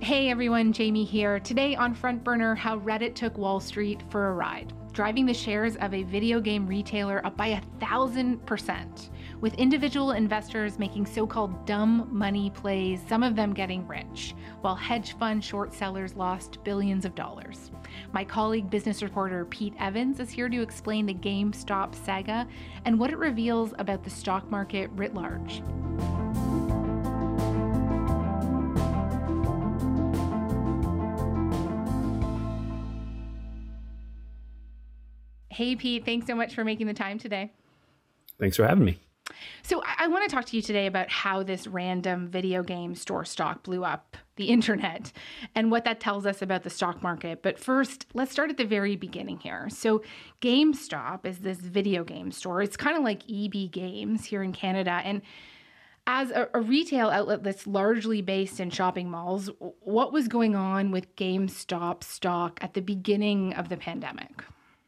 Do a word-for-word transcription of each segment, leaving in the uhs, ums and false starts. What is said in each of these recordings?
Hey everyone, Jamie here. Today on Front Burner, how Reddit took Wall Street for a ride, driving the shares of a video game retailer up by a thousand percent, with individual investors making so-called dumb money plays, some of them getting rich, while hedge fund short sellers lost billions of dollars. My colleague, business reporter Pete Evans, is here to explain the GameStop saga and what it reveals about the stock market writ large. Hey, Pete, thanks so much for making the time today. Thanks for having me. So I, I want to talk to you today about how this random video game store stock blew up the internet and what that tells us about the stock market. But first, let's start at the very beginning here. So GameStop is this video game store. It's kind of like E B Games here in Canada. And as a, a retail outlet that's largely based in shopping malls, what was going on with GameStop stock at the beginning of the pandemic?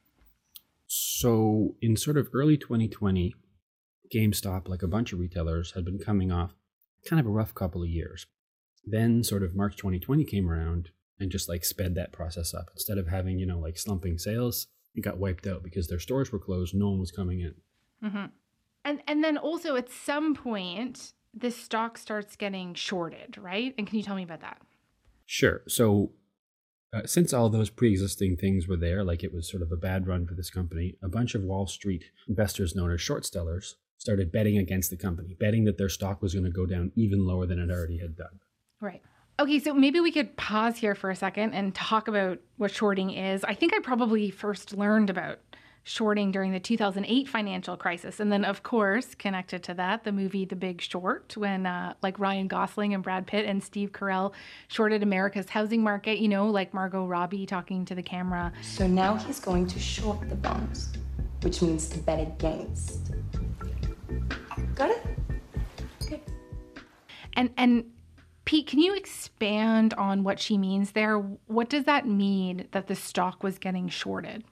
So in sort of early twenty twenty, GameStop, like a bunch of retailers, had been coming off kind of a rough couple of years. Then sort of March twenty twenty came around and just like sped that process up. Instead of having, you know, like slumping sales, it got wiped out because their stores were closed. No one was coming in. Mm-hmm. And and then also at some point, this stock starts getting shorted, right? And can you tell me about that? Sure. So Uh, since all those pre-existing things were there, like it was sort of a bad run for this company, a bunch of Wall Street investors known as short sellers started betting against the company, betting that their stock was going to go down even lower than it already had done. Right. Okay, so maybe we could pause here for a second and talk about what shorting is. I think I probably first learned about shorting during the two thousand eight financial crisis. And then, of course, connected to that, the movie The Big Short, when uh, like Ryan Gosling and Brad Pitt and Steve Carell shorted America's housing market, you know, like Margot Robbie talking to the camera. So now he's going to short the bonds, which means to bet against. Got it? Okay. And, and Pete, can you expand on what she means there? What does that mean that the stock was getting shorted?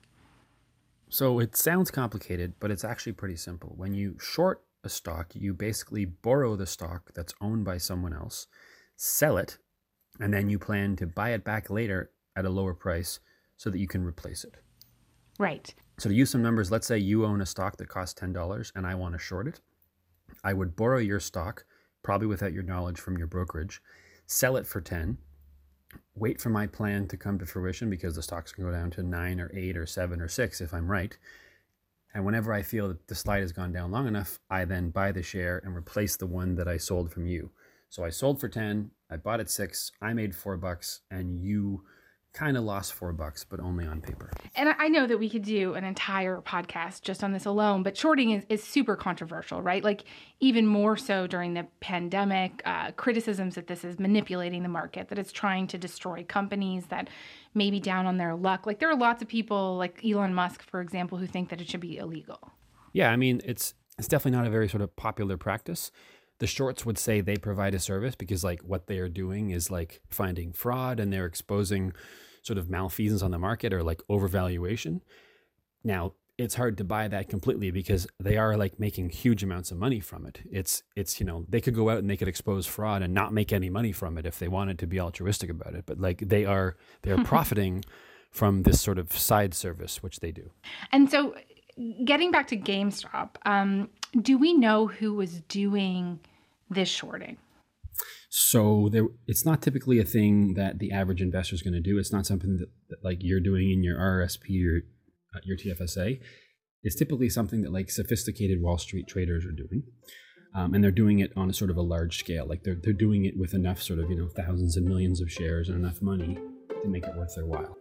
So it sounds complicated, but it's actually pretty simple. When you short a stock, you basically borrow the stock that's owned by someone else, sell it, and then you plan to buy it back later at a lower price so that you can replace it. Right. So to use some numbers, let's say you own a stock that costs ten dollars and I want to short it. I would borrow your stock, probably without your knowledge from your brokerage, sell it for ten dollars, wait for my plan to come to fruition because the stocks can go down to nine or eight or seven or six if I'm right. And whenever I feel that the slide has gone down long enough, I then buy the share and replace the one that I sold from you. So I sold for ten, I bought at six, I made four bucks, and you kind of lost four bucks, but only on paper. And I know that we could do an entire podcast just on this alone, but shorting is, is super controversial, right? Like even more so during the pandemic, uh, criticisms that this is manipulating the market, that it's trying to destroy companies that may be down on their luck. Like there are lots of people like Elon Musk, for example, who think that it should be illegal. Yeah, I mean, it's it's definitely not a very sort of popular practice. The shorts would say they provide a service because like what they are doing is like finding fraud and they're exposing sort of malfeasance on the market or like overvaluation. Now, it's hard to buy that completely because they are like making huge amounts of money from it. It's, it's, you know, they could go out and they could expose fraud and not make any money from it if they wanted to be altruistic about it. But like they are, they're profiting from this sort of side service, which they do. And so getting back to GameStop, um, do we know who was doing this shorting? So there, it's not typically a thing that the average investor is going to do. It's not something that, that like you're doing in your R R S P or uh, your T F S A. It's typically something that like sophisticated Wall Street traders are doing. Um, and they're doing it on a sort of a large scale. Like they're, they're doing it with enough sort of, you know, thousands and millions of shares and enough money to make it worth their while.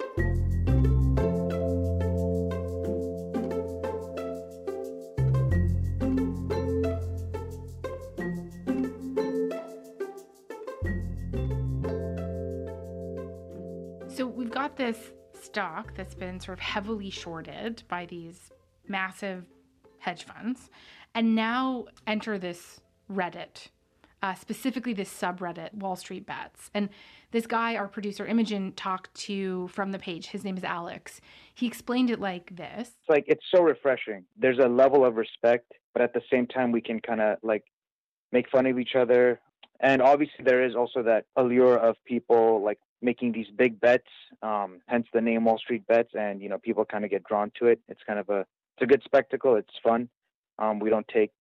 So we've got this stock that's been sort of heavily shorted by these massive hedge funds, and now enter this Reddit, uh, specifically this subreddit, Wall Street Bets. And this guy, our producer Imogen, talked to from the page. His name is Alex. He explained it like this. It's like, it's so refreshing. There's a level of respect, but at the same time, we can kind of like make fun of each other And obviously, there is also that allure of people like making these big bets, um, hence the name Wall Street Bets, and you know people kind of get drawn to it. It's kind of a it's a good spectacle. It's fun. Um, we don't take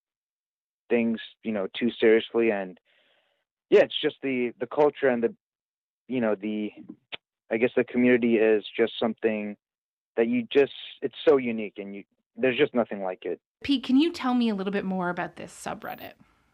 things you know too seriously, and yeah, it's just the the culture and the you know the I guess the community is just something that you just it's so unique, and you there's just nothing like it. Pete, can you tell me a little bit more about this subreddit?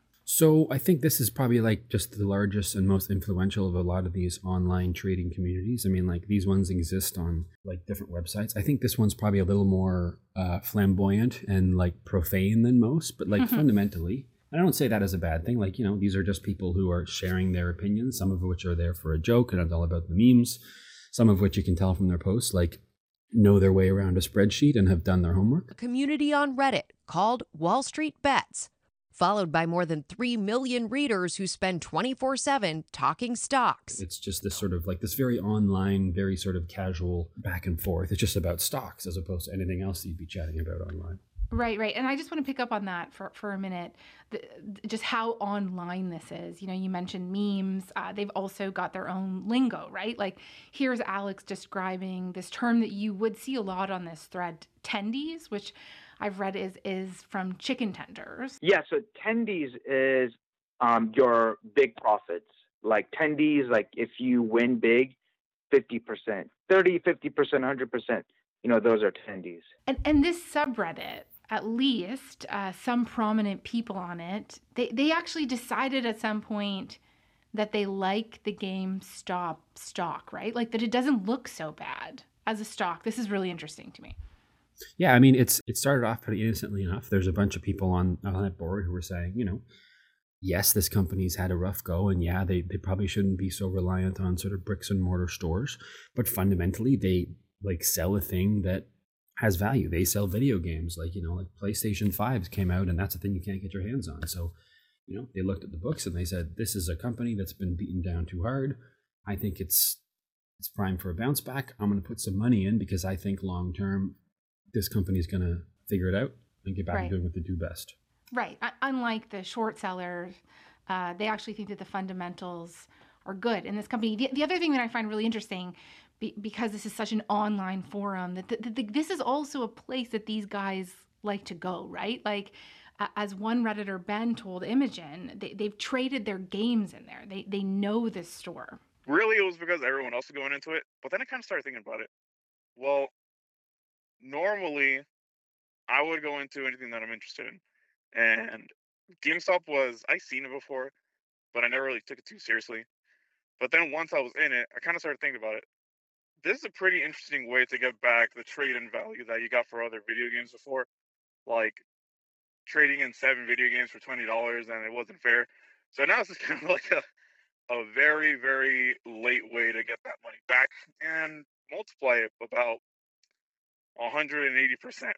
So I think this is probably like just the largest and most influential of a lot of these online trading communities. I mean, like these ones exist on like different websites. I think this one's probably a little more uh, flamboyant and like profane than most, but like fundamentally, and I don't say that as a bad thing. Like, you know, these are just people who are sharing their opinions, some of which are there for a joke and it's all about the memes, some of which you can tell from their posts, like know their way around a spreadsheet and have done their homework. A community on Reddit called Wall Street Bets, followed by more than three million readers who spend twenty-four seven talking stocks. It's just this sort of like this very online, very sort of casual back and forth. It's just about stocks as opposed to anything else that you'd be chatting about online. Right, right. And I just want to pick up on that for, for a minute, the, just how online this is. You know, you mentioned memes. Uh, they've also got their own lingo, right? Like here's Alex describing this term that you would see a lot on this thread, tendies, which I've read is is from chicken tenders. Yeah, so tendies is um, your big profits. Like tendies, like if you win big, fifty percent, thirty, fifty percent, one hundred percent, you know, those are tendies. And and this subreddit, at least uh, some prominent people on it, they, they actually decided at some point that they like the GameStop stock, right? Like that it doesn't look so bad as a stock. This is really interesting to me. Yeah, I mean, it's it started off pretty innocently enough. There's a bunch of people on, on that board who were saying, you know, yes, this company's had a rough go, and yeah, they, they probably shouldn't be so reliant on sort of bricks and mortar stores, but fundamentally, they like sell a thing that has value. They sell video games, like, you know, like PlayStation five came out, and that's a thing you can't get your hands on. So, you know, they looked at the books and they said, this is a company that's been beaten down too hard. I think it's it's prime for a bounce back. I'm going to put some money in because I think long term, this company is going to figure it out and get back Right. to doing what they do best. Right. U- Unlike the short sellers, uh, they actually think that the fundamentals are good in this company. The, the other thing that I find really interesting, be, because this is such an online forum, that the, the, the, this is also a place that these guys like to go, right? Like, uh, as one Redditor, Ben, told Imogen, they, they've traded their games in there. They, they know this store. Really, it was because everyone else was going into it. But then I kind of started thinking about it. Well, normally, I would go into anything that I'm interested in. And GameStop was, I seen it before, but I never really took it too seriously. But then once I was in it, I kind of started thinking about it. This is a pretty interesting way to get back the trade-in value that you got for other video games before. Like, trading in seven video games for twenty dollars, and it wasn't fair. So now it's just kind of like a, a very, very late way to get that money back and multiply it about one hundred eighty percent.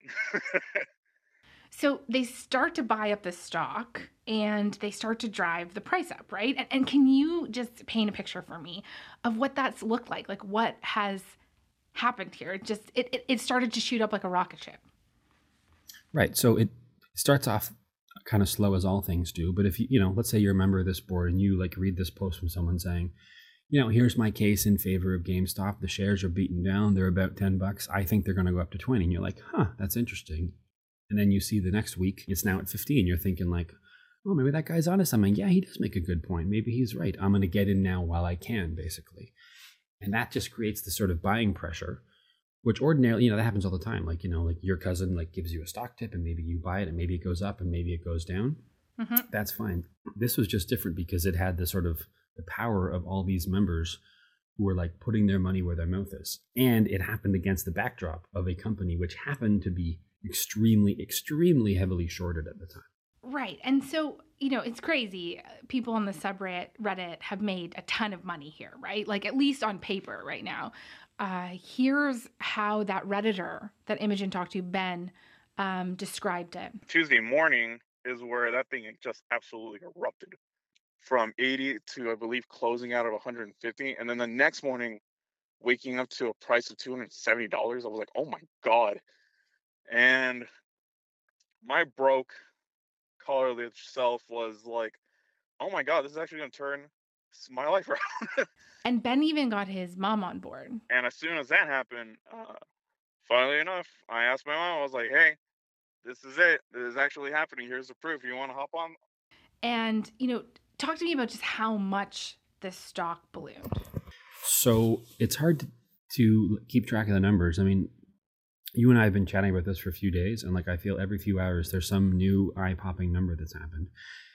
So they start to buy up the stock and they start to drive the price up, right? And, and can you just paint a picture for me of what that's looked like? Like what has happened here? It just it, it, it started to shoot up like a rocket ship. Right. So it starts off kind of slow as all things do. But if you, you know, let's say you're a member of this board and you like read this post from someone saying, you know, here's my case in favor of GameStop. The shares are beaten down. They're about ten bucks. I think they're going to go up to twenty. And you're like, huh, that's interesting. And then you see the next week, it's now at fifteen. You're thinking like, oh, maybe that guy's onto something. Yeah, he does make a good point. Maybe he's right. I'm going to get in now while I can, basically. And that just creates this sort of buying pressure, which ordinarily, you know, that happens all the time. Like, you know, like your cousin like gives you a stock tip and maybe you buy it and maybe it goes up and maybe it goes down. Mm-hmm. That's fine. This was just different because it had the sort of the power of all these members who were like putting their money where their mouth is. And it happened against the backdrop of a company which happened to be extremely, extremely heavily shorted at the time. Right. And so, you know, it's crazy. People on the subreddit Reddit have made a ton of money here, right? Like at least on paper right now. Uh, here's how that Redditor that Imogen talked to, Ben, um, described it. Tuesday morning is where that thing just absolutely erupted from eighty to, I believe, closing out at one hundred fifty. And then the next morning, waking up to a price of two hundred seventy dollars, I was like, oh my God. And my broke collarless self was like, oh my god, this is actually going to turn s- my life around. And Ben even got his mom on board. And as soon as that happened, uh, funnily enough, I asked my mom. I was like, "Hey, this is it. This is actually happening. Here's the proof. You want to hop on?" And, you know, talk to me about just how much this stock ballooned. So it's hard to, to keep track of the numbers. I mean, you and I have been chatting about this for a few days, and like I feel every few hours there's some new eye-popping number that's happened.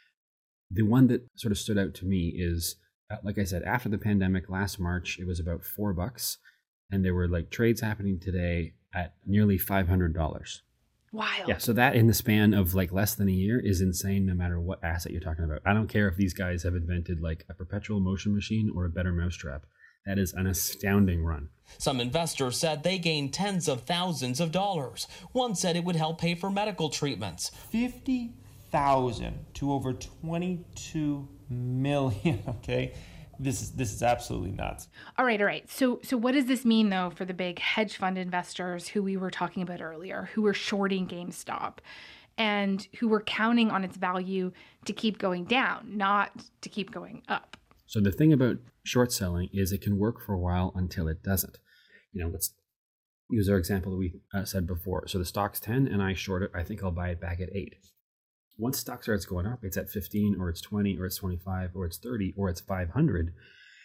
The one that sort of stood out to me is, uh, like I said, after the pandemic last March, it was about four bucks, and there were like trades happening today at nearly five hundred dollars. Wild. Yeah, so that in the span of like less than a year is insane no matter what asset you're talking about. I don't care if these guys have invented like a perpetual motion machine or a better mousetrap. That is an astounding run. Some investors said they gained tens of thousands of dollars. One said it would help pay for medical treatments. fifty thousand to over twenty-two million, okay? This is this is absolutely nuts. All right, all right. So so what does this mean though for the big hedge fund investors who we were talking about earlier, who were shorting GameStop and who were counting on its value to keep going down, not to keep going up? So the thing about short selling is it can work for a while until it doesn't. You know, let's use our example that we uh, said before. So the stock's ten and I short it. I think I'll buy it back at eight. Once stock starts going up, it's at fifteen or it's twenty or it's twenty-five or it's thirty or it's five hundred.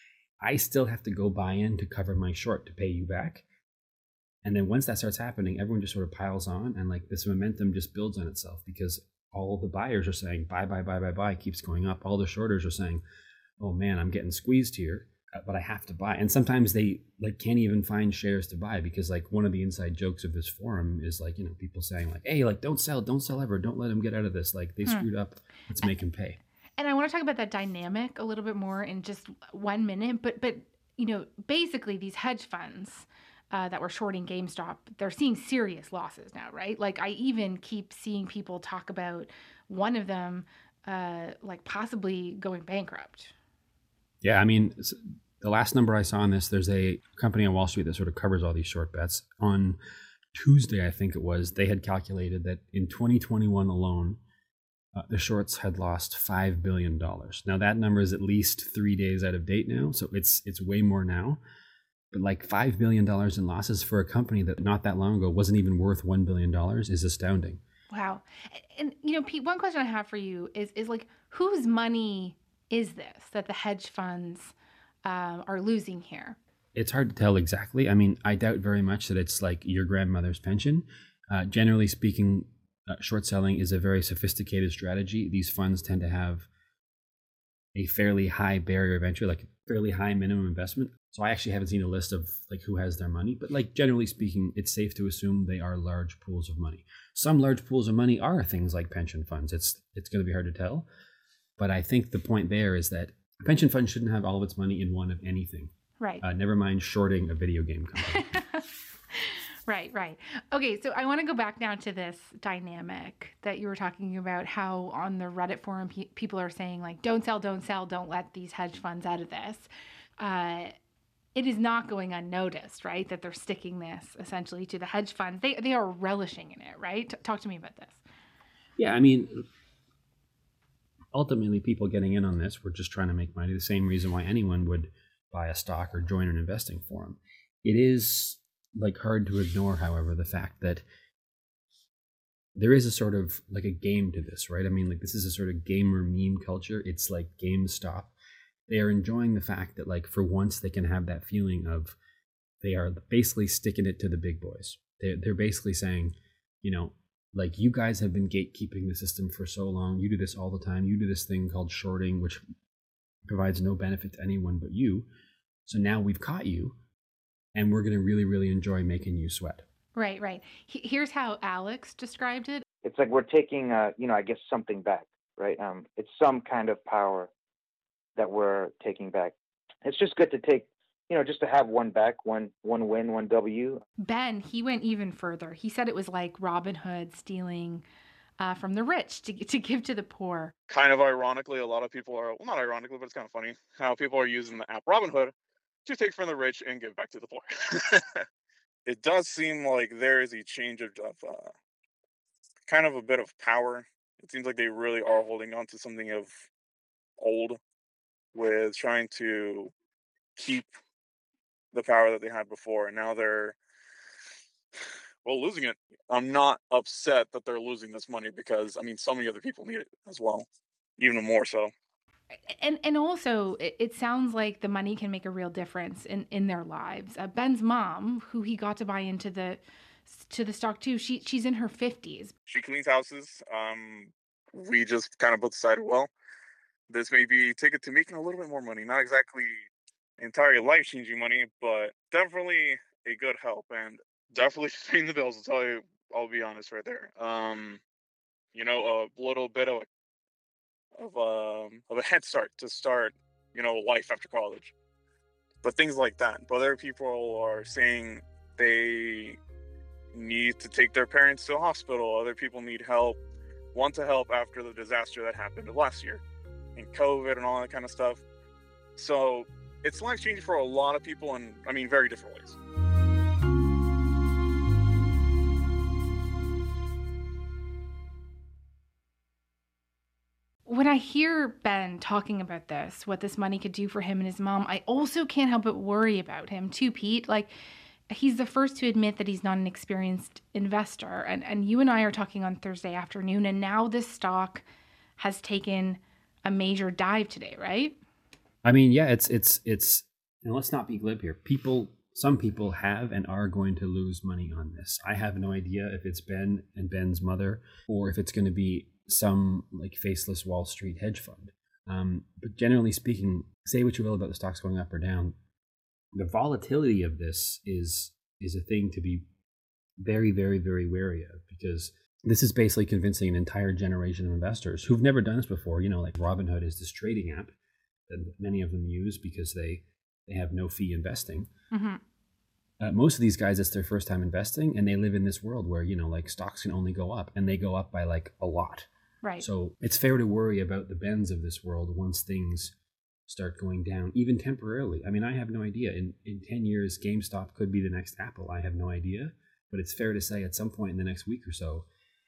I still have to go buy in to cover my short to pay you back. And then once that starts happening, everyone just sort of piles on and like this momentum just builds on itself because all the buyers are saying buy, buy, buy, buy, buy, keeps going up. All the shorters are saying, oh man, I'm getting squeezed here, but I have to buy. And sometimes they like can't even find shares to buy because like one of the inside jokes of this forum is like, you know, people saying like, hey, like don't sell, don't sell ever. Don't let them get out of this. Like they Hmm. screwed up. Let's make them pay. And I want to talk about that dynamic a little bit more in just one minute. But, but you know, basically these hedge funds uh, that were shorting GameStop, they're seeing serious losses now, right? Like I even keep seeing people talk about one of them uh, like possibly going bankrupt. Yeah, I mean, the last number I saw on this, there's a company on Wall Street that sort of covers all these short bets. On Tuesday, I think it was, they had calculated that in twenty twenty-one alone, uh, the shorts had lost five billion dollars. Now that number is at least three days out of date now, so it's it's way more now. But like five billion dollars in losses for a company that not that long ago wasn't even worth one billion dollars is astounding. Wow. And, you know, Pete, one question I have for you is, is like, whose money is this that the hedge funds um, are losing here? It's hard to tell exactly. I mean, I doubt very much that it's like your grandmother's pension. Uh, generally speaking, uh, short selling is a very sophisticated strategy. These funds tend to have a fairly high barrier of entry, like a fairly high minimum investment. So I actually haven't seen a list of like who has their money, but like generally speaking, it's safe to assume they are large pools of money. Some large pools of money are things like pension funds. It's it's going to be hard to tell. But I think the point there is that a pension fund shouldn't have all of its money in one of anything. Right. Uh, never mind shorting a video game company. Right, right. Okay, so I want to go back now to this dynamic that you were talking about, how on the Reddit forum pe- people are saying, like, don't sell, don't sell, don't let these hedge funds out of this. Uh, it is not going unnoticed, right, that they're sticking this essentially to the hedge funds. They, they are relishing in it, right? T- talk to me about this. Yeah, I mean, ultimately, people getting in on this were just trying to make money. The same reason why anyone would buy a stock or join an investing forum. It is like hard to ignore, however, the fact that there is a sort of like a game to this, right? I mean, like this is a sort of gamer meme culture. It's like GameStop. They are enjoying the fact that like for once they can have that feeling of they are basically sticking it to the big boys. They're, they're basically saying, you know, like you guys have been gatekeeping the system for so long. You do this all the time. You do this thing called shorting, which provides no benefit to anyone but you. So now we've caught you. And we're going to really, really enjoy making you sweat. Right, right. He- here's how Alex described it. It's like we're taking, uh, you know, I guess something back, right? Um, it's some kind of power that we're taking back. It's just good to take, you know, just to have one back, one one win, one W. Ben, he went even further. He said it was like Robin Hood stealing uh, from the rich to, to give to the poor. Kind of ironically, a lot of people are, well, not ironically, but it's kind of funny how people are using the app Robinhood to take from the rich and give back to the poor. It does seem like there is a change of, of uh, kind of a bit of power. It seems like they really are holding on to something of old with trying to keep the power that they had before, and now they're, well, losing it. I'm not upset that they're losing this money because, I mean, so many other people need it as well, even more so. And and also, it, it sounds like the money can make a real difference in, in their lives. Uh, Ben's mom, who he got to buy into the to the stock too, she she's in her fifties. She cleans houses. Um, we just kind of both decided, well, this may be ticket to making a little bit more money. Not exactly entirely life-changing money, but definitely a good help, and definitely paying the bills. I'll tell you, I'll be honest right there. Um, you know, a little bit of of um of a head start to start, you know, life after college. But things like that. But other people are saying they need to take their parents to a hospital. Other people need help, want to help after the disaster that happened last year, and COVID and all that kind of stuff. So it's life changing for a lot of people, in, I mean, very different ways. When I hear Ben talking about this, what this money could do for him and his mom, I also can't help but worry about him too, Pete. Like, he's the first to admit that he's not an experienced investor. And, and you and I are talking on Thursday afternoon, and now this stock has taken a major dive today, right? I mean, yeah, it's, it's, it's, and let's not be glib here. People, some people have and are going to lose money on this. I have no idea if it's Ben and Ben's mother, or if it's going to be some like faceless Wall Street hedge fund. Um, but generally speaking, say what you will about the stocks going up or down, the volatility of this is is a thing to be very, very, very wary of, because this is basically convincing an entire generation of investors who've never done this before. You know, like Robinhood is this trading app that many of them use because they, they have no fee investing. Mm-hmm. Uh, most of these guys, it's their first time investing, and they live in this world where, you know, like stocks can only go up, and they go up by like a lot. Right. So it's fair to worry about the Bens of this world once things start going down, even temporarily. I mean, I have no idea. In in ten years, GameStop could be the next Apple. I have no idea. But it's fair to say at some point in the next week or so,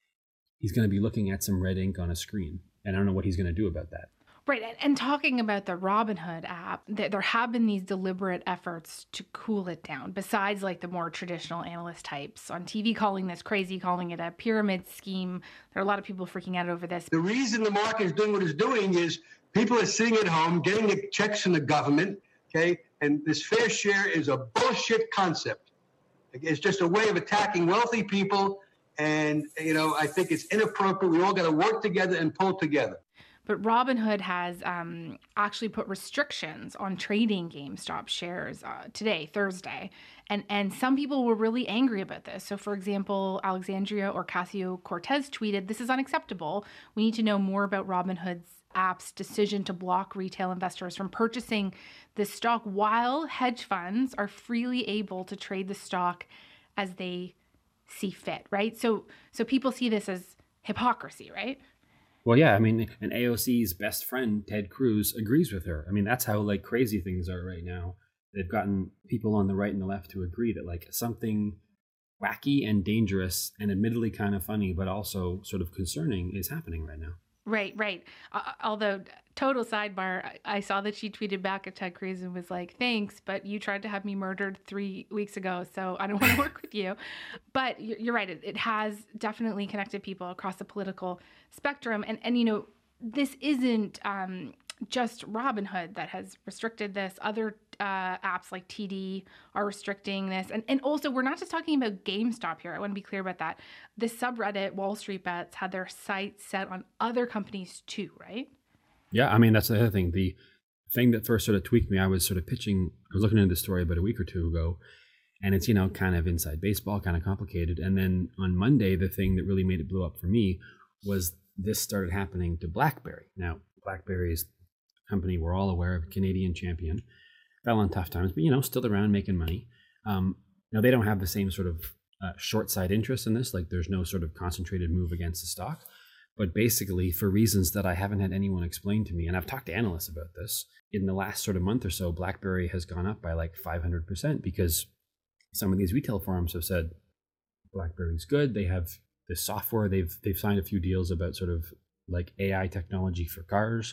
he's going to be looking at some red ink on a screen. And I don't know what he's going to do about that. Right. And, and talking about the Robinhood app, th- there have been these deliberate efforts to cool it down, besides like the more traditional analyst types on T V calling this crazy, calling it a pyramid scheme. There are a lot of people freaking out over this. The reason the market is doing what it's doing is people are sitting at home, getting the checks from the government, okay? And this fair share is a bullshit concept. It's just a way of attacking wealthy people. And, you know, I think it's inappropriate. We all got to work together and pull together. But Robinhood has um, actually put restrictions on trading GameStop shares uh, today, Thursday. And and some people were really angry about this. So, for example, Alexandria Ocasio-Cortez tweeted, "This is unacceptable. We need to know more about Robinhood's app's decision to block retail investors from purchasing this stock while hedge funds are freely able to trade the stock as they see fit," right? So, so people see this as hypocrisy, right? Well, yeah, I mean, and A O C's best friend, Ted Cruz, agrees with her. I mean, that's how like crazy things are right now. They've gotten people on the right and the left to agree that like something wacky and dangerous and admittedly kind of funny, but also sort of concerning is happening right now. Right, right. Uh, although, total sidebar, I, I saw that she tweeted back at Ted Cruz and was like, "Thanks, but you tried to have me murdered three weeks ago, so I don't want to work with you." But you're right. It, it has definitely connected people across the political spectrum. And, and you know, this isn't um, just Robinhood that has restricted this. Other uh, apps like T D are restricting this. And, and also, we're not just talking about GameStop here. I want to be clear about that. The subreddit Wall Street Bets had their sights set on other companies too, right? Yeah, I mean, that's the other thing. The thing that first sort of tweaked me, I was sort of pitching, I was looking into this story about a week or two ago, and it's, you know, kind of inside baseball, kind of complicated. And then on Monday, the thing that really made it blow up for me was this started happening to BlackBerry. Now, BlackBerry is a company we're all aware of, Canadian champion, fell on tough times, but, you know, still around making money. Um, now, they don't have the same sort of uh, short side interest in this. Like, there's no sort of concentrated move against the stock. But basically, for reasons that I haven't had anyone explain to me, and I've talked to analysts about this, in the last sort of month or so, BlackBerry has gone up by like five hundred percent because some of these retail firms have said BlackBerry's good. They have the software. They've they've signed a few deals about sort of like A I technology for cars,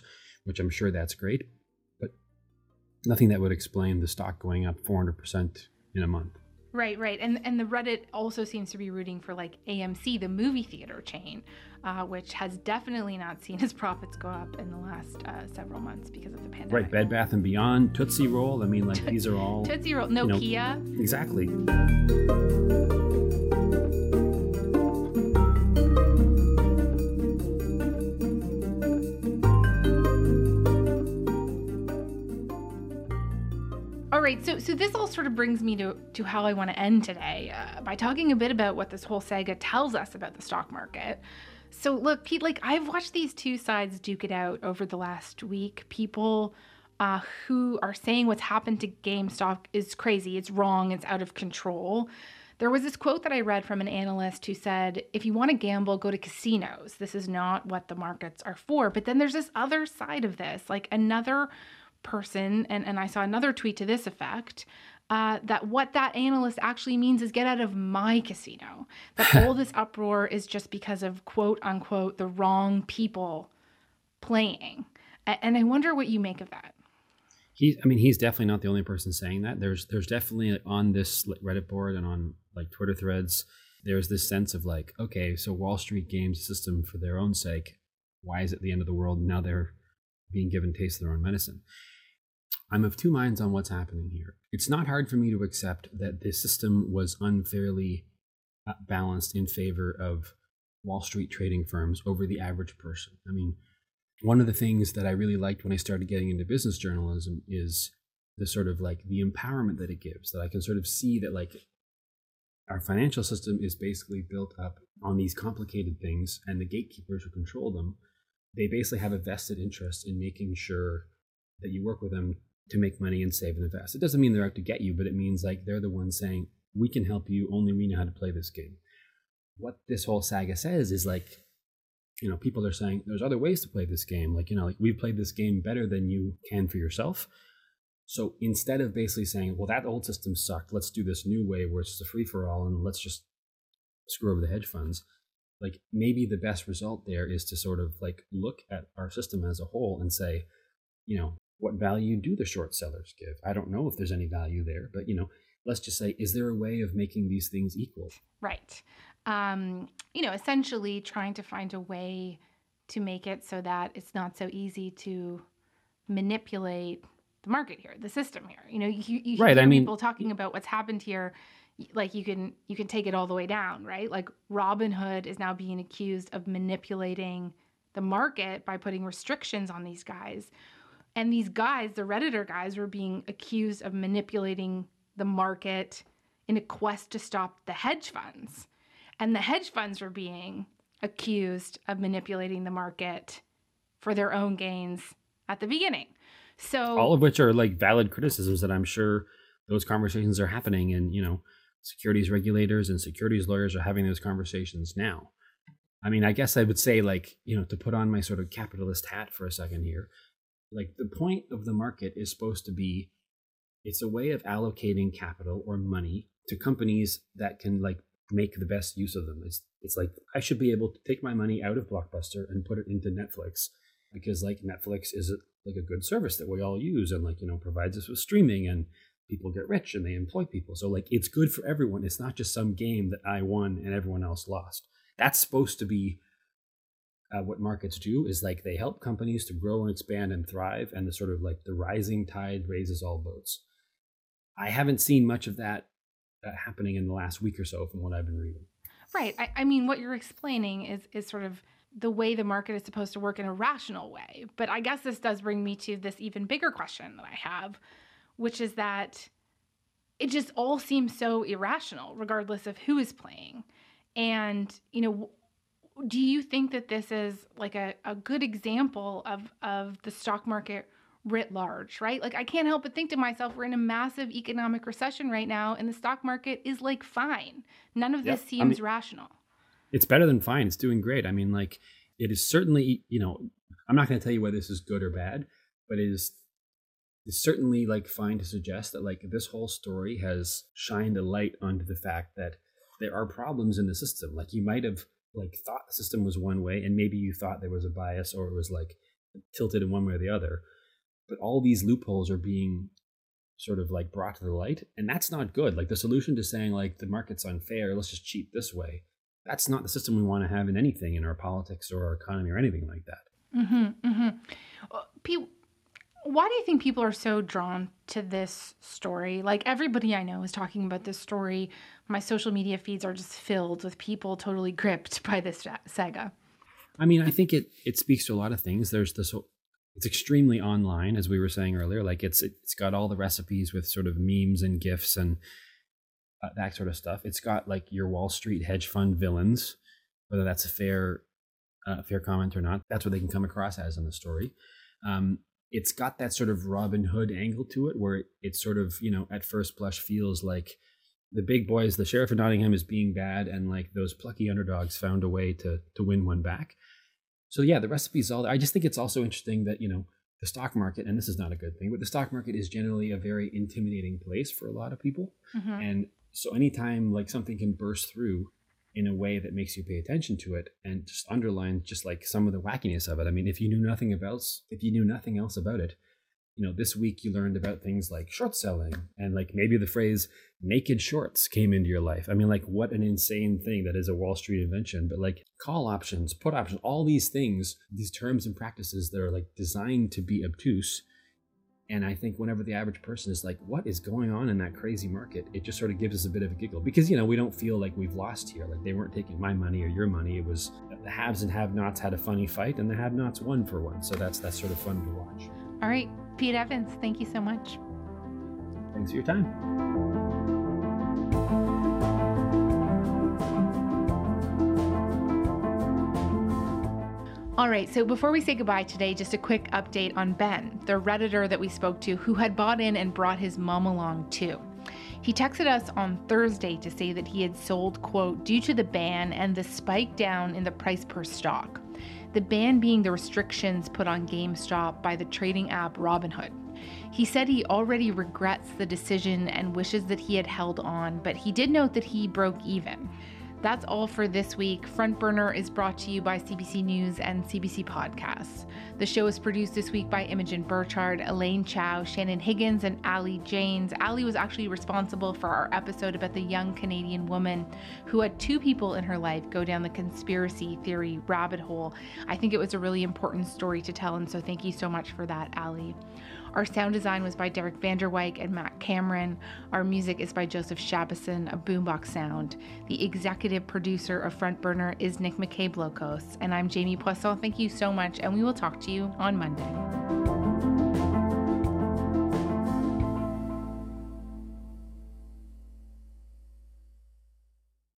which I'm sure that's great, but nothing that would explain the stock going up four hundred percent in a month. Right, right. And and the Reddit also seems to be rooting for like A M C, the movie theater chain, uh, which has definitely not seen its profits go up in the last uh, several months because of the pandemic. Right, Bed Bath and Beyond, Tootsie Roll. I mean, like these are all Tootsie Roll, you know, Nokia. exactly. All right, so so this all sort of brings me to, to how I want to end today uh, by talking a bit about what this whole saga tells us about the stock market. So look, Pete, like I've watched these two sides duke it out over the last week. People uh, who are saying what's happened to GameStop is crazy, it's wrong, it's out of control. There was this quote that I read from an analyst who said, if you want to gamble, go to casinos. This is not what the markets are for. But then there's this other side of this, like another person, and, and I saw another tweet to this effect, uh, that what that analyst actually means is get out of my casino. That all this uproar is just because of quote unquote the wrong people playing. And, and I wonder what you make of that. He, I mean, he's definitely not the only person saying that. There's, there's definitely on this Reddit board and on like Twitter threads, there's this sense of like, okay, so Wall Street games the system for their own sake. Why is it the end of the world? Now they're being given taste of their own medicine. I'm of two minds on what's happening here. It's not hard for me to accept that the system was unfairly balanced in favor of Wall Street trading firms over the average person. I mean, one of the things that I really liked when I started getting into business journalism is the sort of like the empowerment that it gives, that I can sort of see that like our financial system is basically built up on these complicated things, and the gatekeepers who control them, they basically have a vested interest in making sure that you work with them to make money and save and invest. It doesn't mean they're out to get you, but it means like they're the ones saying, we can help you, only we know how to play this game. What this whole saga says is like, you know, people are saying there's other ways to play this game. Like, you know, like we've played this game better than you can for yourself. So instead of basically saying, well, that old system sucked, let's do this new way where it's just a free for all and let's just screw over the hedge funds. Like maybe the best result there is to sort of like look at our system as a whole and say, you know, what value do the short sellers give? I don't know if there's any value there, but, you know, let's just say, is there a way of making these things equal? Right. Um, you know, essentially trying to find a way to make it so that it's not so easy to manipulate the market here, the system here. You know, you, you right, hear I mean, people talking about what's happened here, like you can you can take it all the way down, right? Like Robinhood is now being accused of manipulating the market by putting restrictions on these guys. And these guys, the Redditor guys, were being accused of manipulating the market in a quest to stop the hedge funds. And the hedge funds were being accused of manipulating the market for their own gains at the beginning. So all of which are like valid criticisms that I'm sure those conversations are happening, and, you know, securities regulators and securities lawyers are having those conversations now. I mean, I guess I would say, like, you know, to put on my sort of capitalist hat for a second here, like the point of the market is supposed to be, it's a way of allocating capital or money to companies that can like make the best use of them. It's, it's like, I should be able to take my money out of Blockbuster and put it into Netflix, because like Netflix is a, like a good service that we all use and like, you know, provides us with streaming, and people get rich and they employ people. So like, it's good for everyone. It's not just some game that I won and everyone else lost. That's supposed to be Uh, what markets do, is like they help companies to grow and expand and thrive, and the sort of like the rising tide raises all boats. I haven't seen much of that uh, happening in the last week or so from what I've been reading. right. I, I mean, what you're explaining is is sort of the way the market is supposed to work in a rational way. But I guess this does bring me to this even bigger question that I have, which is that it just all seems so irrational, regardless of who is playing. And, you know, do you think that this is like a, a good example of, of the stock market writ large, right? Like I can't help but think to myself, we're in a massive economic recession right now, and the stock market is like fine. None of this Yep. seems I mean, rational. It's better than fine. It's doing great. I mean, like it is certainly, you know, I'm not going to tell you whether this is good or bad, but it is it's certainly like fine to suggest that like this whole story has shined a light onto the fact that there are problems in the system. Like you might have like thought the system was one way, and maybe you thought there was a bias, or it was like tilted in one way or the other. But all these loopholes are being sort of like brought to the light, and that's not good. Like the solution to saying like the market's unfair, let's just cheat this way, that's not the system we want to have in anything, in our politics or our economy or anything like that. Mm-hmm, mm-hmm. Pe- why do you think people are so drawn to this story? Like everybody I know is talking about this story. My social media feeds are just filled with people totally gripped by this saga. I mean, I think it it speaks to a lot of things. There's this, it's extremely online, as we were saying earlier. Like it's it's got all the recipes with sort of memes and GIFs and uh, that sort of stuff. It's got like your Wall Street hedge fund villains, whether that's a fair uh, fair comment or not. That's what they can come across as in the story. Um, it's got that sort of Robin Hood angle to it, where it, it sort of, you know, at first blush feels like the big boys, the sheriff of Nottingham is being bad, and like those plucky underdogs found a way to to win one back. So yeah, the recipe's all there. I just think it's also interesting that, you know, the stock market, and this is not a good thing, but the stock market is generally a very intimidating place for a lot of people. Mm-hmm. And so anytime like something can burst through in a way that makes you pay attention to it and just underline just like some of the wackiness of it. I mean, if you knew nothing about, if you knew nothing else about it, you know, this week you learned about things like short selling, and like maybe the phrase naked shorts came into your life. I mean, like what an insane thing that is a Wall Street invention, but like call options, put options, all these things, these terms and practices that are like designed to be obtuse. And I think whenever the average person is like, what is going on in that crazy market? It just sort of gives us a bit of a giggle, because, you know, we don't feel like we've lost here. Like they weren't taking my money or your money. It was the haves and have-nots had a funny fight, and the have-nots won for one. So that's, that's sort of fun to watch. All right, Pete Evans, thank you so much. Thanks for your time. All right, so before we say goodbye today, just a quick update on Ben, the Redditor that we spoke to who had bought in and brought his mom along too. He texted us on Thursday to say that he had sold, quote, due to the ban and the spike down in the price per stock. The ban being the restrictions put on GameStop by the trading app Robinhood. He said he already regrets the decision and wishes that he had held on, but he did note that he broke even. That's all for this week. Front Burner is brought to you by C B C News and C B C Podcasts. The show is produced this week by Imogen Burchard, Elaine Chow, Shannon Higgins, and Ali Janes. Ali was actually responsible for our episode about the young Canadian woman who had two people in her life go down the conspiracy theory rabbit hole. I think it was a really important story to tell, and so thank you so much for that, Ali. Our sound design was by Derek Vanderwyk and Matt Cameron. Our music is by Joseph Shabison of Boombox Sound. The executive producer of Front Burner is Nick McCabe-Locos, and I'm Jamie Poisson. Thank you so much, and we will talk to you on Monday.